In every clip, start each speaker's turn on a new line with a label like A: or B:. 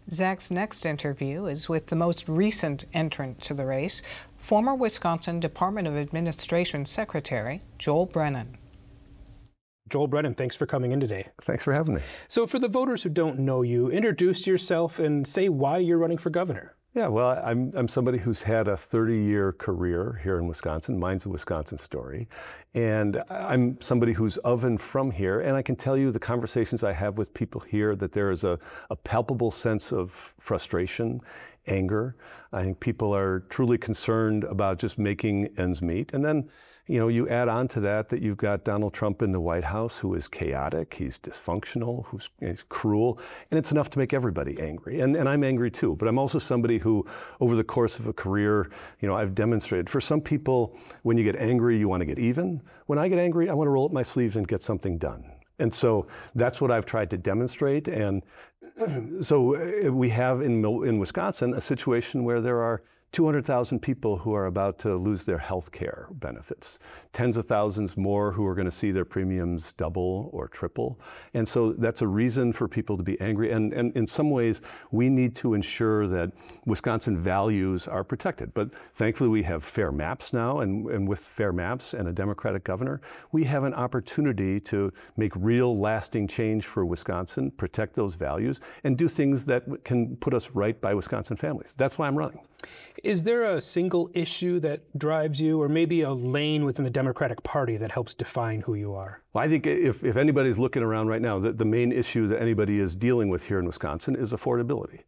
A: Zach's next interview is with the most recent entrant to the race, former Wisconsin Department of Administration Secretary Joel Brennan.
B: Joel Brennan, thanks for coming in today.
C: Thanks for having me.
B: So for the voters who don't know you, introduce yourself and say why you're running for governor.
C: Yeah, well, I'm somebody who's had a 30-year career here in Wisconsin. Mine's a Wisconsin story. And I'm somebody who's of and from here. And I can tell you the conversations I have with people here that there is a palpable sense of frustration, anger. I think people are truly concerned about just making ends meet. And then, you add on to that you've got Donald Trump in the White House, who is chaotic, he's dysfunctional, he's cruel, and it's enough to make everybody angry. And I'm angry too, but I'm also somebody who, over the course of a career, I've demonstrated. For some people, when you get angry, you want to get even. When I get angry, I want to roll up my sleeves and get something done. And so that's what I've tried to demonstrate. And so we have in Wisconsin a situation where there are 200,000 people who are about to lose their health care benefits, tens of thousands more who are going to see their premiums double or triple. And so that's a reason for people to be angry. And in some ways, we need to ensure that Wisconsin values are protected. But thankfully, we have fair maps now. And with fair maps and a Democratic governor, we have an opportunity to make real lasting change for Wisconsin, protect those values, and do things that can put us right by Wisconsin families. That's why I'm running.
B: Is there a single issue that drives you, or maybe a lane within the Democratic Party that helps define who you are?
C: Well, I think if anybody's looking around right now, the main issue that anybody is dealing with here in Wisconsin is affordability.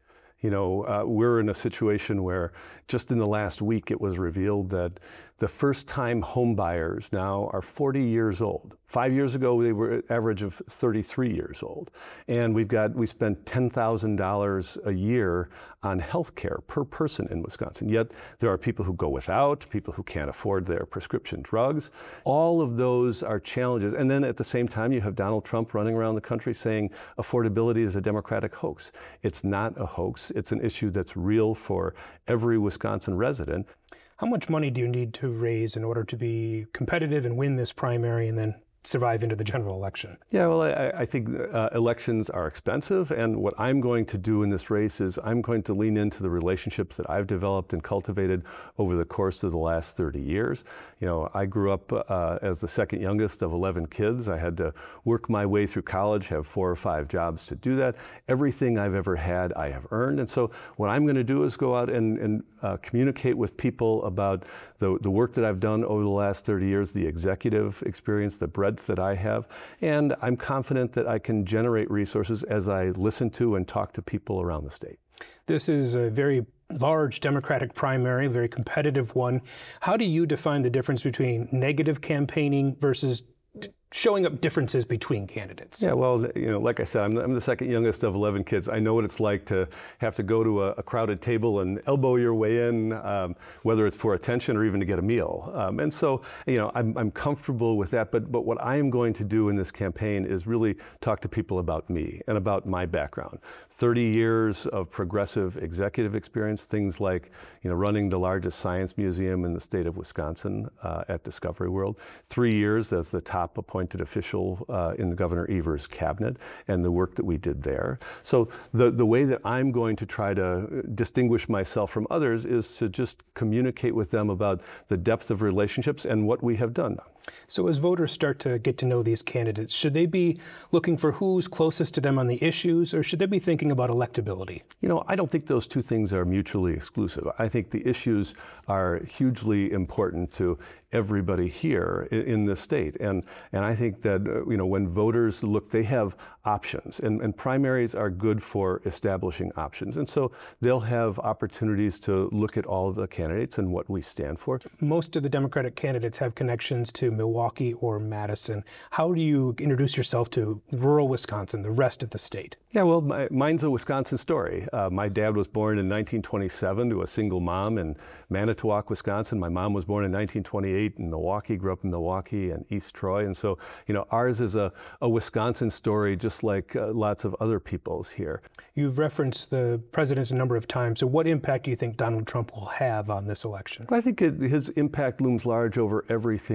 C: We're in a situation where just in the last week it was revealed that the first-time home buyers now are 40 years old. 5 years ago, they were an average of 33 years old. And we spent $10,000 a year on health care per person in Wisconsin. Yet there are people who go without, people who can't afford their prescription drugs. All of those are challenges. And then at the same time, you have Donald Trump running around the country saying affordability is a Democratic hoax. It's not a hoax. It's an issue that's real for every Wisconsin resident.
B: How much money do you need to raise in order to be competitive and win this primary and then survive into the general election?
C: Yeah, well, I think elections are expensive, and what I'm going to do in this race is I'm going to lean into the relationships that I've developed and cultivated over the course of the last 30 years. I grew up as the second youngest of 11 kids. I had to work my way through college, have 4 or 5 jobs to do that. Everything I've ever had, I have earned. And so what I'm going to do is go out and communicate with people about the work that I've done over the last 30 years, the executive experience, the breadth that I have, and I'm confident that I can generate resources as I listen to and talk to people around the state.
B: This is a very large Democratic primary, a very competitive one. How do you define the difference between negative campaigning versus showing up differences between candidates?
C: Yeah, well, like I said, I'm the second youngest of 11 kids. I know what it's like to have to go to a crowded table and elbow your way in, whether it's for attention or even to get a meal. And so, I'm comfortable with that. But what I am going to do in this campaign is really talk to people about me and about my background. 30 years of progressive executive experience, things like, running the largest science museum in the state of Wisconsin at Discovery World. 3 years as the top appointed official in Governor Evers' cabinet and the work that we did there. So the way that I'm going to try to distinguish myself from others is to just communicate with them about the depth of relationships and what we have done.
B: So as voters start to get to know these candidates, should they be looking for who's closest to them on the issues, or should they be thinking about electability?
C: I don't think those two things are mutually exclusive. I think the issues are hugely important to everybody here in this state. And I think that, when voters look, they have options, and primaries are good for establishing options. And so they'll have opportunities to look at all of the candidates and what we stand for.
B: Most of the Democratic candidates have connections to Milwaukee or Madison. How do you introduce yourself to rural Wisconsin, the rest of the state?
C: Yeah, well, mine's a Wisconsin story. My dad was born in 1927 to a single mom in Manitowoc, Wisconsin. My mom was born in 1928 in Milwaukee, grew up in Milwaukee and East Troy. And so, ours is a Wisconsin story, just like lots of other people's here.
B: You've referenced the president a number of times. So what impact do you think Donald Trump will have on this election?
C: I think his impact looms large over everything that we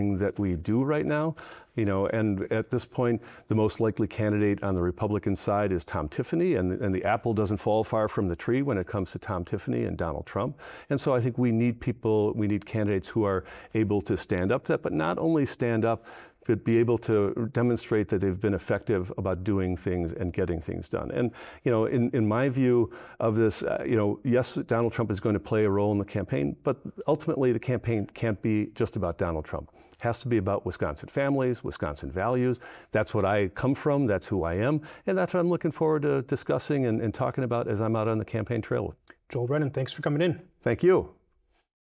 C: we do right now. You know, and at this point, the most likely candidate on the Republican side is Tom Tiffany, and the apple doesn't fall far from the tree when it comes to Tom Tiffany and Donald Trump. And so I think we need candidates who are able to stand up to that, but not only stand up, but be able to demonstrate that they've been effective about doing things and getting things done. And, you know, in my view of this, you know, yes, Donald Trump is going to play a role in the campaign, but ultimately the campaign can't be just about Donald Trump. It has to be about Wisconsin families, Wisconsin values. That's what I come from, that's who I am, and that's what I'm looking forward to discussing and talking about as I'm out on the campaign trail.
B: Joel Brennan, thanks for coming in.
C: Thank you.